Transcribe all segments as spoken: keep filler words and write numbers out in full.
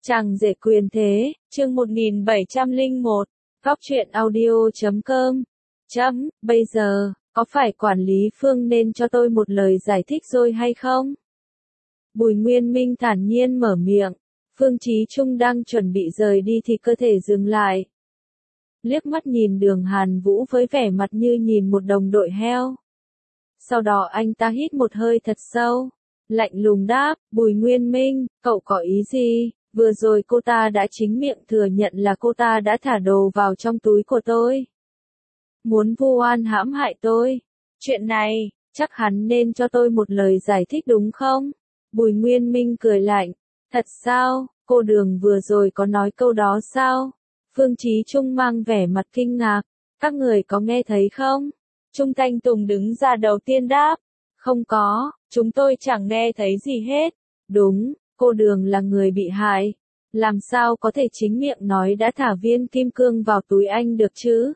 Chàng rể quyền thế, chương một nghìn bảy trăm lẻ một, góc truyện audio chấm com. Chấm, bây giờ, có phải quản lý Phương nên cho tôi một lời giải thích rồi hay không? Bùi Nguyên Minh thản nhiên mở miệng. Phương Chí Trung đang chuẩn bị rời đi thì cơ thể dừng lại. Liếc mắt nhìn Đường Hàn Vũ với vẻ mặt như nhìn một đồng đội heo. Sau đó anh ta hít một hơi thật sâu, lạnh lùng đáp, Bùi Nguyên Minh, cậu có ý gì? Vừa rồi cô ta đã chính miệng thừa nhận là cô ta đã thả đồ vào trong túi của tôi. Muốn vu oan hãm hại tôi. Chuyện này, chắc hắn nên cho tôi một lời giải thích đúng không? Bùi Nguyên Minh cười lạnh. Thật sao, cô Đường vừa rồi có nói câu đó sao? Phương Chí Trung mang vẻ mặt kinh ngạc. Các người có nghe thấy không? Trung Thanh Tùng đứng ra đầu tiên đáp. Không có, chúng tôi chẳng nghe thấy gì hết. Đúng, cô Đường là người bị hại. Làm sao có thể chính miệng nói đã thả viên kim cương vào túi anh được chứ?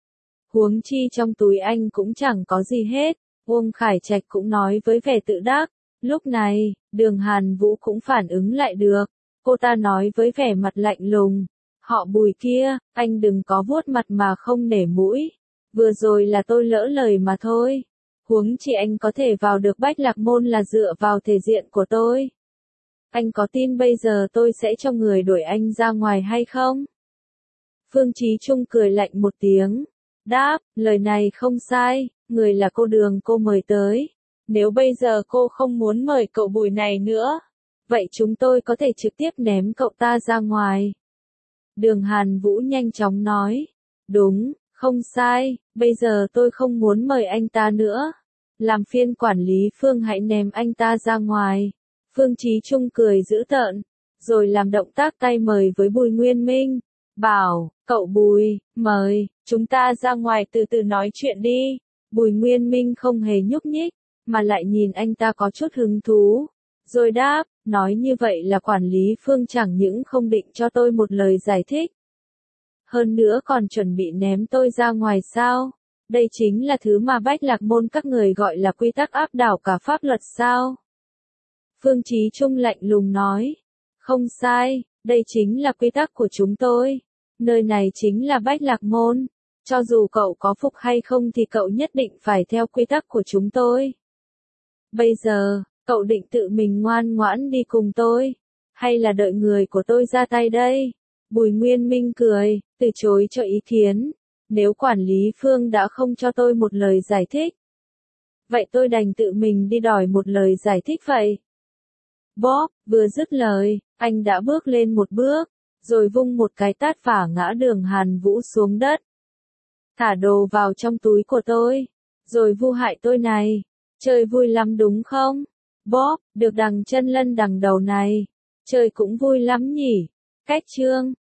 Huống chi trong túi anh cũng chẳng có gì hết. Uông Khải Trạch cũng nói với vẻ tự đắc. Lúc này, Đường Hàn Vũ cũng phản ứng lại được. Cô ta nói với vẻ mặt lạnh lùng. Họ Bùi kia, anh đừng có vuốt mặt mà không nể mũi. Vừa rồi là tôi lỡ lời mà thôi. Huống chi anh có thể vào được Bách Lạc Môn là dựa vào thể diện của tôi. Anh có tin bây giờ tôi sẽ cho người đuổi anh ra ngoài hay không? Phương Chí Trung cười lạnh một tiếng. Đáp, lời này không sai, người là cô Đường cô mời tới. Nếu bây giờ cô không muốn mời cậu Bùi này nữa, vậy chúng tôi có thể trực tiếp ném cậu ta ra ngoài. Đường Hàn Vũ nhanh chóng nói. Đúng, không sai, bây giờ tôi không muốn mời anh ta nữa. Làm phiên quản lý Phương hãy ném anh ta ra ngoài. Phương Chí Trung cười dữ tợn, rồi làm động tác tay mời với Bùi Nguyên Minh. Bảo, cậu Bùi, mời, chúng ta ra ngoài từ từ nói chuyện đi. Bùi Nguyên Minh không hề nhúc nhích, mà lại nhìn anh ta có chút hứng thú. Rồi đáp, nói như vậy là quản lý Phương chẳng những không định cho tôi một lời giải thích. Hơn nữa còn chuẩn bị ném tôi ra ngoài sao? Đây chính là thứ mà Bách Lạc Môn các người gọi là quy tắc áp đảo cả pháp luật sao? Phương Chí Trung lạnh lùng nói. Không sai, đây chính là quy tắc của chúng tôi. Nơi này chính là Bách Lạc Môn. Cho dù cậu có phục hay không thì cậu nhất định phải theo quy tắc của chúng tôi. Bây giờ, cậu định tự mình ngoan ngoãn đi cùng tôi, hay là đợi người của tôi ra tay đây? Bùi Nguyên Minh cười, từ chối cho ý kiến. Nếu quản lý Phương đã không cho tôi một lời giải thích, vậy tôi đành tự mình đi đòi một lời giải thích vậy. Bóp, vừa dứt lời, anh đã bước lên một bước, rồi vung một cái tát phả ngã Đường Hàn Vũ xuống đất. Thả đồ vào trong túi của tôi, rồi vu hại tôi này. Chơi vui lắm đúng không? Bóp, được đằng chân lân đằng đầu này. Chơi cũng vui lắm nhỉ? Cách chương.